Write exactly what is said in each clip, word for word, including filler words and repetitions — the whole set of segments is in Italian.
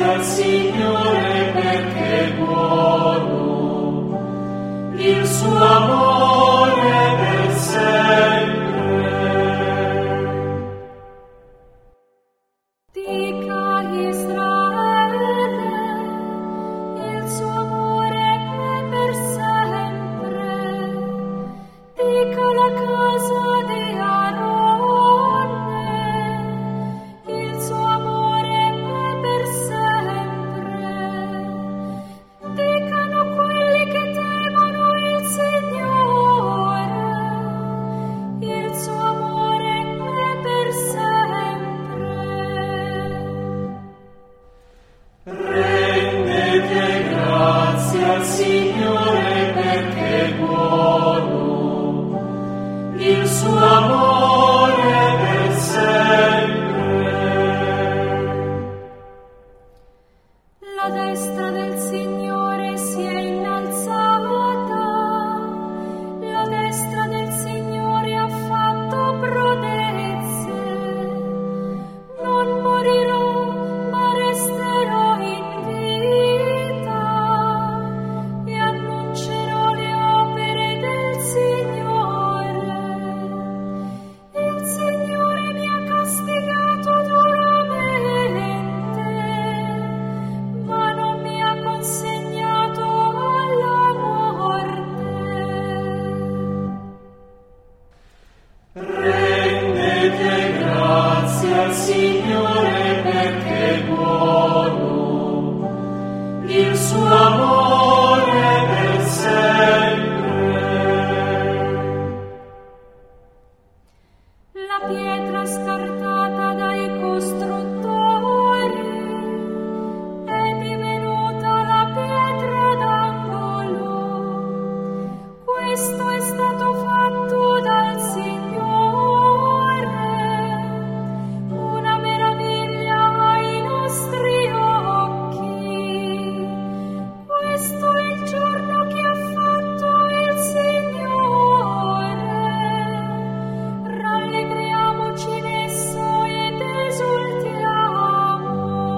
grazie al Signore perché è buono, il suo amore per sempre. Dica Israele, il suo amore è per sempre. Dica la casa di Aronne, il suo amore è per sempre. Dicano quelli che temono il Signore, il suo amore è per sempre. Rendete grazie al Signore perché è buono, il suo amore è per sempre. La destra del Signore si è innalzata, la destra del Signore ha fatto prodezze. Non morirò, ma resterò in vita e annuncerò le opere del Signore. Il Signore mi ha castigato duramente, ma non mi ha consegnato alla morte. Rendete grazie al Signore perché è buono, il suo amore è per sempre. La pietra scartata dai costruttori è divenuta la pietra d'angolo. Questo è stato fatto dal Signore, una meraviglia ai nostri occhi. Questo è il giorno che ha fatto il Signore. Rallegriamoci in esso ed esultiamo.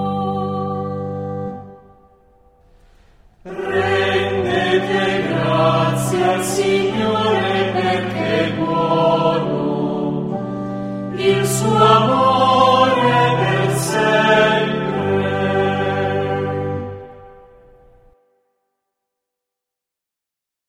Rendete grazie al Signore perché è buono, il suo amore